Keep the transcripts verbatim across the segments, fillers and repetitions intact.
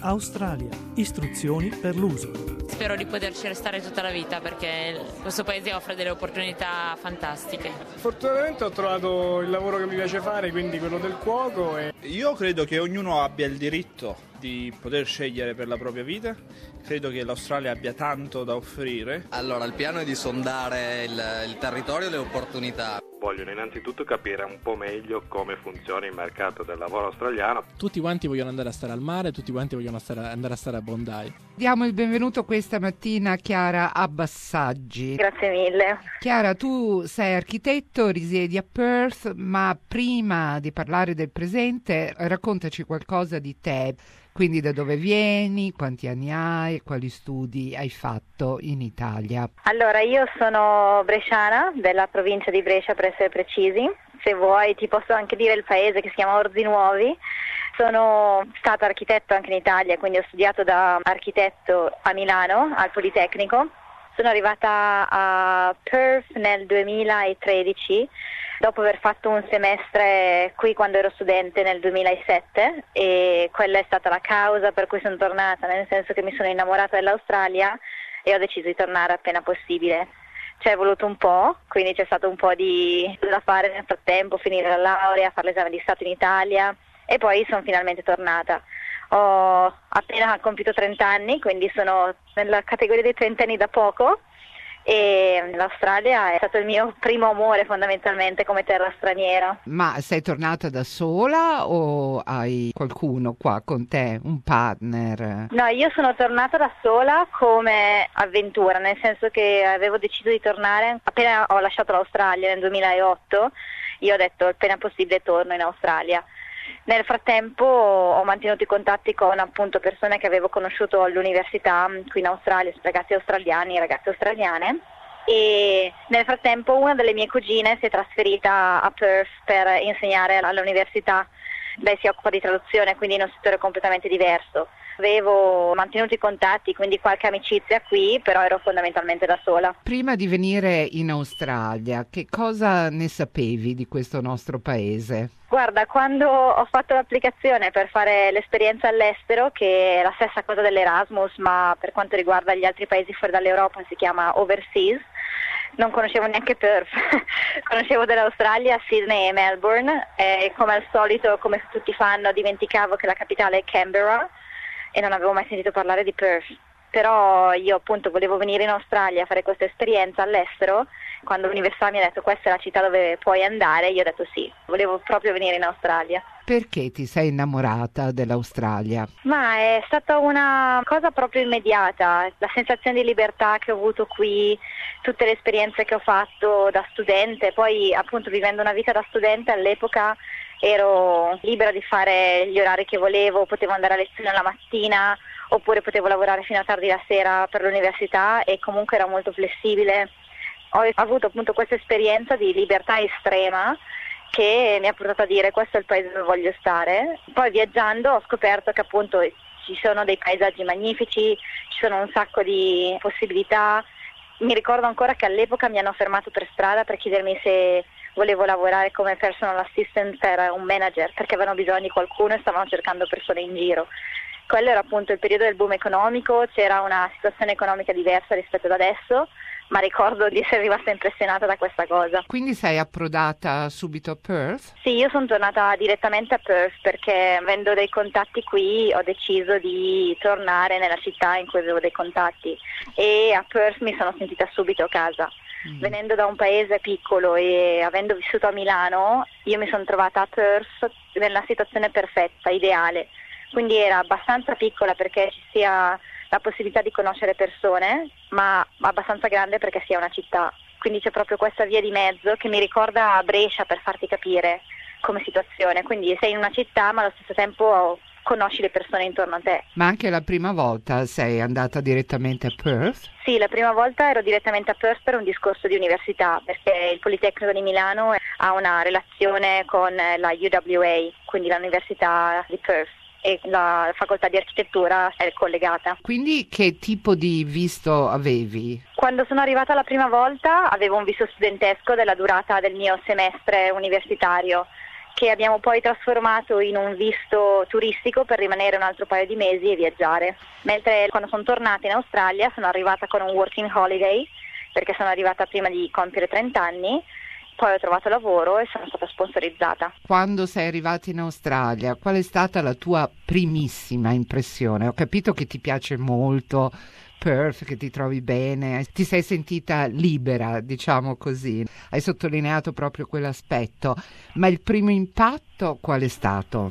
Australia. Istruzioni per l'uso. Spero di poterci restare tutta la vita perché questo paese offre delle opportunità fantastiche. Fortunatamente ho trovato il lavoro che mi piace fare, quindi quello del cuoco. E... Io credo che ognuno abbia il diritto di poter scegliere per la propria vita. Credo che l'Australia abbia tanto da offrire. Allora, il piano è di sondare il, il territorio e le opportunità. Vogliono innanzitutto capire un po' meglio come funziona il mercato del lavoro australiano. Tutti quanti vogliono andare a stare al mare, tutti quanti vogliono stare, andare a stare a Bondi. Diamo il benvenuto questa mattina a Chiara Abbassaggi. Grazie mille. Chiara, tu sei architetto, risiedi a Perth, ma prima di parlare del presente raccontaci qualcosa di te. Quindi da dove vieni, quanti anni hai, quali studi hai fatto in Italia? Allora, io sono bresciana, della provincia di Brescia per essere precisi. Se vuoi ti posso anche dire il paese, che si chiama Orzinuovi. Sono stata architetto anche in Italia, quindi ho studiato da architetto a Milano, al Politecnico. Sono arrivata a Perth nel duemilatredici, dopo aver fatto un semestre qui quando ero studente nel duemilasette, e quella è stata la causa per cui sono tornata, nel senso che mi sono innamorata dell'Australia e ho deciso di tornare appena possibile. Ci è voluto un po', quindi c'è stato un po' di da fare nel frattempo, finire la laurea, fare l'esame di Stato in Italia e poi sono finalmente tornata. Ho appena compiuto trenta anni, quindi sono nella categoria dei trentenni da poco, e l'Australia è stato il mio primo amore fondamentalmente come terra straniera. Ma sei tornata da sola o hai qualcuno qua con te, un partner? No, io sono tornata da sola come avventura, nel senso che avevo deciso di tornare appena ho lasciato l'Australia nel duemilaotto. Io ho detto appena possibile torno in Australia. Nel frattempo ho mantenuto i contatti con appunto persone che avevo conosciuto all'università qui in Australia, ragazzi australiani e ragazze australiane, e nel frattempo una delle mie cugine si è trasferita a Perth per insegnare all'università. Lei si occupa di traduzione, quindi in un settore completamente diverso. Avevo mantenuto i contatti, quindi qualche amicizia qui, però ero fondamentalmente da sola. Prima di venire in Australia, che cosa ne sapevi di questo nostro paese? Guarda, quando ho fatto l'applicazione per fare l'esperienza all'estero, che è la stessa cosa dell'Erasmus, ma per quanto riguarda gli altri paesi fuori dall'Europa si chiama Overseas, non conoscevo neanche Perth, conoscevo dell'Australia Sydney e Melbourne, e come al solito, come tutti fanno, dimenticavo che la capitale è Canberra e non avevo mai sentito parlare di Perth. Però io appunto volevo venire in Australia a fare questa esperienza all'estero. Quando l'università mi ha detto questa è la città dove puoi andare, io ho detto sì, volevo proprio venire in Australia. Perché ti sei innamorata dell'Australia? Ma è stata una cosa proprio immediata, la sensazione di libertà che ho avuto qui, tutte le esperienze che ho fatto da studente, poi appunto vivendo una vita da studente all'epoca ero libera di fare gli orari che volevo, potevo andare a lezione la mattina oppure potevo lavorare fino a tardi la sera per l'università e comunque era molto flessibile. Ho avuto appunto questa esperienza di libertà estrema che mi ha portato a dire questo è il paese dove voglio stare. Poi viaggiando ho scoperto che appunto ci sono dei paesaggi magnifici, ci sono un sacco di possibilità. Mi ricordo ancora che all'epoca mi hanno fermato per strada per chiedermi se volevo lavorare come personal assistant per un manager, perché avevano bisogno di qualcuno e stavano cercando persone in giro. Quello era appunto il periodo del boom economico, c'era una situazione economica diversa rispetto ad adesso, ma ricordo di essere rimasta impressionata da questa cosa. Quindi sei approdata subito a Perth? Sì, io sono tornata direttamente a Perth perché avendo dei contatti qui ho deciso di tornare nella città in cui avevo dei contatti e a Perth mi sono sentita subito a casa. Mm. Venendo da un paese piccolo e avendo vissuto a Milano, io mi sono trovata a Perth nella situazione perfetta, ideale. Quindi era abbastanza piccola perché ci sia la possibilità di conoscere persone, ma abbastanza grande perché sia una città. Quindi c'è proprio questa via di mezzo che mi ricorda Brescia, per farti capire come situazione. Quindi sei in una città ma allo stesso tempo conosci le persone intorno a te. Ma anche la prima volta sei andata direttamente a Perth? Sì, la prima volta ero direttamente a Perth per un discorso di università, perché il Politecnico di Milano ha una relazione con la U W A, quindi l'Università di Perth, e la facoltà di architettura è collegata. Quindi che tipo di visto avevi? Quando sono arrivata la prima volta avevo un visto studentesco della durata del mio semestre universitario che abbiamo poi trasformato in un visto turistico per rimanere un altro paio di mesi e viaggiare. Mentre quando sono tornata in Australia sono arrivata con un working holiday, perché sono arrivata prima di compiere trenta anni, poi ho trovato lavoro e sono stata sponsorizzata. Quando sei arrivata in Australia, qual è stata la tua primissima impressione? Ho capito che ti piace molto Perth, che ti trovi bene, ti sei sentita libera, diciamo così. Hai sottolineato proprio quell'aspetto, ma il primo impatto qual è stato?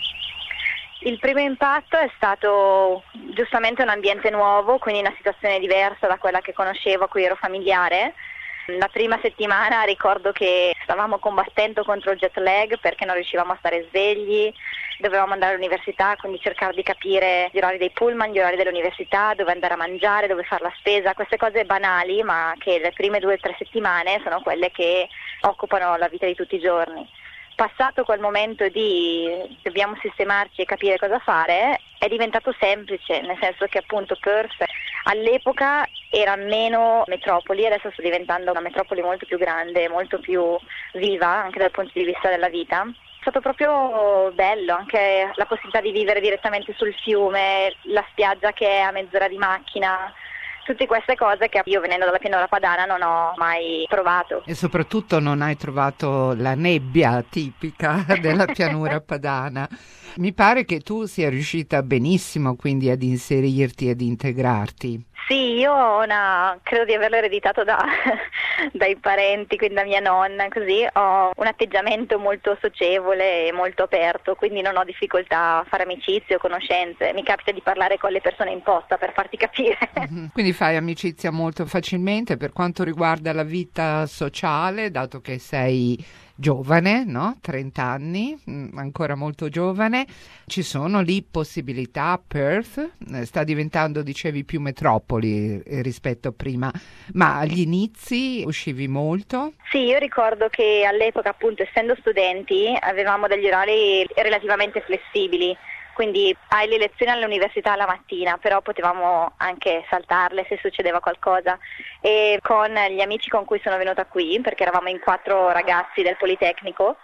Il primo impatto è stato giustamente un ambiente nuovo, quindi una situazione diversa da quella che conoscevo, a cui ero familiare. La prima settimana ricordo che stavamo combattendo contro il jet lag perché non riuscivamo a stare svegli, dovevamo andare all'università, quindi cercare di capire gli orari dei pullman, gli orari dell'università, dove andare a mangiare, dove fare la spesa, queste cose banali ma che le prime due o tre settimane sono quelle che occupano la vita di tutti i giorni. Passato quel momento di dobbiamo sistemarci e capire cosa fare, è diventato semplice, nel senso che appunto Perth all'epoca era meno metropoli, adesso sta diventando una metropoli molto più grande, molto più viva anche dal punto di vista della vita. È stato proprio bello, anche la possibilità di vivere direttamente sul fiume, la spiaggia che è a mezz'ora di macchina. Tutte queste cose che io venendo dalla pianura padana non ho mai provato. E soprattutto non hai trovato la nebbia tipica della pianura padana. Mi pare che tu sia riuscita benissimo quindi ad inserirti, ad integrarti. Sì, io ho una, credo di averlo ereditato da, dai parenti, quindi da mia nonna, così ho un atteggiamento molto socievole e molto aperto, quindi non ho difficoltà a fare amicizie o conoscenze, mi capita di parlare con le persone in posta per farti capire. Mm-hmm. Quindi fai amicizia molto facilmente. Per quanto riguarda la vita sociale, dato che sei giovane, no? trenta anni, ancora molto giovane, ci sono lì possibilità? Perth sta diventando, dicevi, più metropoli rispetto a prima, ma agli inizi uscivi molto? Sì, io ricordo che all'epoca, appunto, essendo studenti, avevamo degli orari relativamente flessibili. Quindi hai le lezioni all'università la mattina, però potevamo anche saltarle se succedeva qualcosa. E con gli amici con cui sono venuta qui, perché eravamo in quattro ragazzi del Politecnico,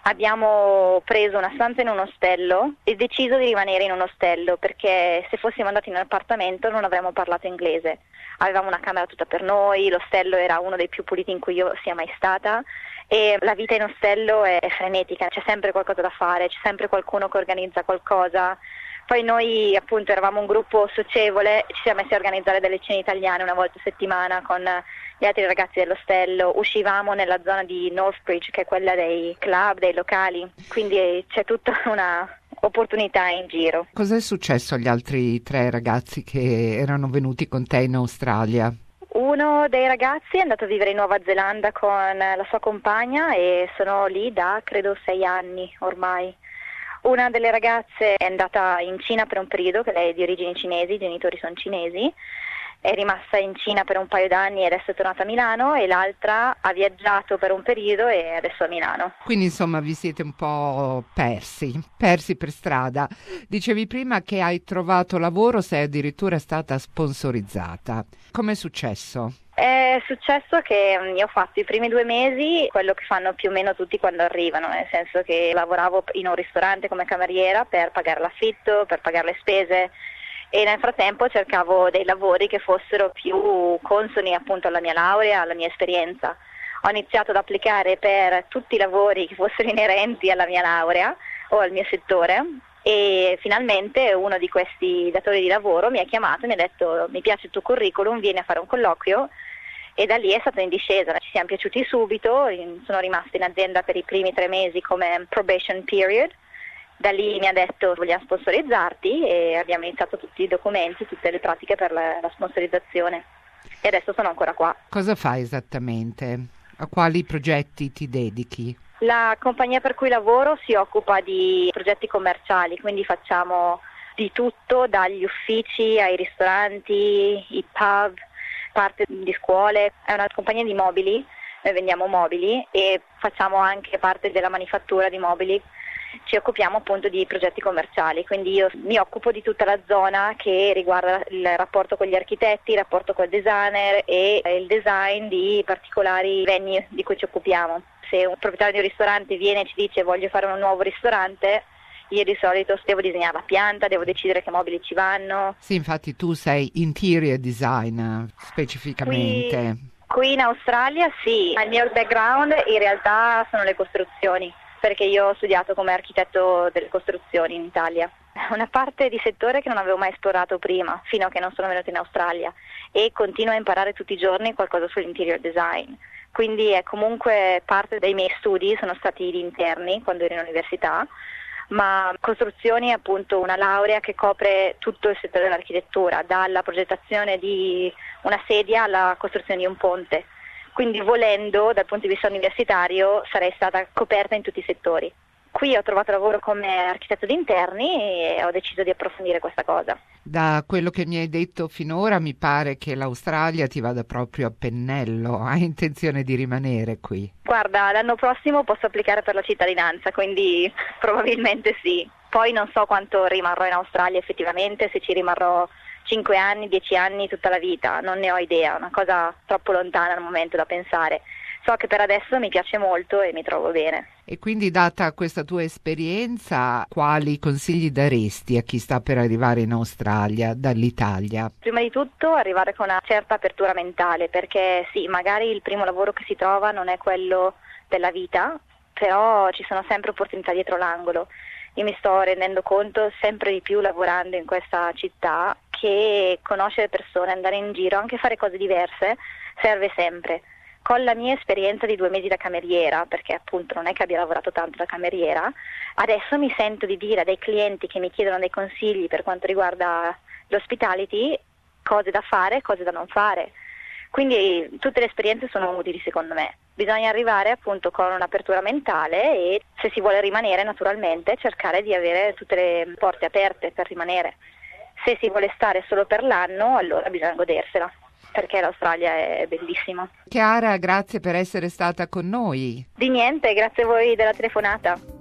abbiamo preso una stanza in un ostello e deciso di rimanere in un ostello, perché se fossimo andati in un appartamento non avremmo parlato inglese. Avevamo una camera tutta per noi, l'ostello era uno dei più puliti in cui io sia mai stata. E la vita in ostello è frenetica, c'è sempre qualcosa da fare, c'è sempre qualcuno che organizza qualcosa. Poi noi appunto eravamo un gruppo socievole, ci siamo messi a organizzare delle cene italiane una volta a settimana con gli altri ragazzi dell'ostello, uscivamo nella zona di Northbridge, che è quella dei club, dei locali, quindi c'è tutta una opportunità in giro. Cos'è successo agli altri tre ragazzi che erano venuti con te in Australia? Uno dei ragazzi è andato a vivere in Nuova Zelanda con la sua compagna e sono lì da credo sei anni ormai. Una delle ragazze è andata in Cina per un periodo, che lei è di origini cinesi, i genitori sono cinesi, è rimasta in Cina per un paio d'anni e adesso è tornata a Milano, e l'altra ha viaggiato per un periodo e adesso è a Milano. Quindi insomma vi siete un po' persi, persi per strada. Dicevi prima che hai trovato lavoro, sei addirittura stata sponsorizzata. Com'è successo? È successo che io ho fatto i primi due mesi quello che fanno più o meno tutti quando arrivano, nel senso che lavoravo in un ristorante come cameriera per pagare l'affitto, per pagare le spese, e nel frattempo cercavo dei lavori che fossero più consoni appunto alla mia laurea, alla mia esperienza. Ho iniziato ad applicare per tutti i lavori che fossero inerenti alla mia laurea o al mio settore, e finalmente uno di questi datori di lavoro mi ha chiamato e mi ha detto: mi piace il tuo curriculum, vieni a fare un colloquio. E da lì è stato in discesa, ci siamo piaciuti subito, sono rimasta in azienda per i primi tre mesi come probation period. Da lì mi ha detto: vogliamo sponsorizzarti, e abbiamo iniziato tutti i documenti, tutte le pratiche per la, la sponsorizzazione, e adesso sono ancora qua. Cosa fai esattamente? A quali progetti ti dedichi? La compagnia per cui lavoro si occupa di progetti commerciali, quindi facciamo di tutto, dagli uffici ai ristoranti, i pub, parte di scuole. È una compagnia di mobili, noi vendiamo mobili e facciamo anche parte della manifattura di mobili. Ci occupiamo appunto di progetti commerciali, quindi io mi occupo di tutta la zona che riguarda il rapporto con gli architetti, il rapporto con il designer e il design di particolari venue di cui ci occupiamo. Se un proprietario di un ristorante viene e ci dice voglio fare un nuovo ristorante, io di solito devo disegnare la pianta, devo decidere che mobili ci vanno. Sì, infatti tu sei interior designer specificamente. Qui, qui in Australia sì, il mio background in realtà sono le costruzioni, perché io ho studiato come architetto delle costruzioni in Italia. Una parte di settore che non avevo mai esplorato prima, fino a che non sono venuta in Australia, e continuo a imparare tutti i giorni qualcosa sull'interior design. Quindi è comunque parte dei miei studi, sono stati gli interni quando ero in università, ma costruzioni è appunto una laurea che copre tutto il settore dell'architettura, dalla progettazione di una sedia alla costruzione di un ponte. Quindi volendo, dal punto di vista universitario, sarei stata coperta in tutti i settori. Qui ho trovato lavoro come architetto di interni e ho deciso di approfondire questa cosa. Da quello che mi hai detto finora mi pare che l'Australia ti vada proprio a pennello. Hai intenzione di rimanere qui? Guarda, l'anno prossimo posso applicare per la cittadinanza, quindi probabilmente sì. Poi non so quanto rimarrò in Australia effettivamente, se ci rimarrò cinque anni, dieci anni, tutta la vita, non ne ho idea, è una cosa troppo lontana al momento da pensare. So che per adesso mi piace molto e mi trovo bene. E quindi, data questa tua esperienza, quali consigli daresti a chi sta per arrivare in Australia dall'Italia? Prima di tutto arrivare con una certa apertura mentale, perché sì, magari il primo lavoro che si trova non è quello della vita, però ci sono sempre opportunità dietro l'angolo. Io mi sto rendendo conto sempre di più lavorando in questa città che conoscere persone, andare in giro, anche fare cose diverse, serve sempre. Con la mia esperienza di due mesi da cameriera, perché appunto non è che abbia lavorato tanto da cameriera, adesso mi sento di dire a dei clienti che mi chiedono dei consigli per quanto riguarda l'hospitality, cose da fare, cose da non fare. Quindi tutte le esperienze sono utili secondo me. Bisogna arrivare appunto con un'apertura mentale e, se si vuole rimanere, naturalmente cercare di avere tutte le porte aperte per rimanere. Se si vuole stare solo per l'anno, allora bisogna godersela, perché l'Australia è bellissima. Chiara, grazie per essere stata con noi. Di niente, grazie a voi della telefonata.